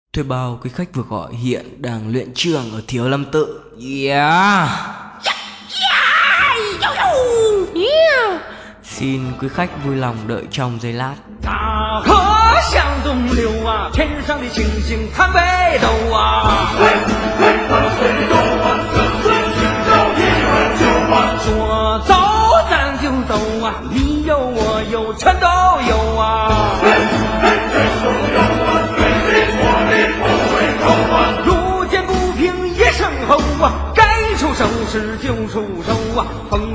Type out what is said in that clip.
Thuê bao quý khách vừa gọi hiện đang luyện trường ở Thiếu Lâm Tự. Yeah. Xin quý khách vui lòng đợi trong giây lát. 大河向东流啊，天上的星星看北斗啊。说走咱就走啊，你有我有全都有啊。路见不平一声吼啊，该出手时就出手啊，风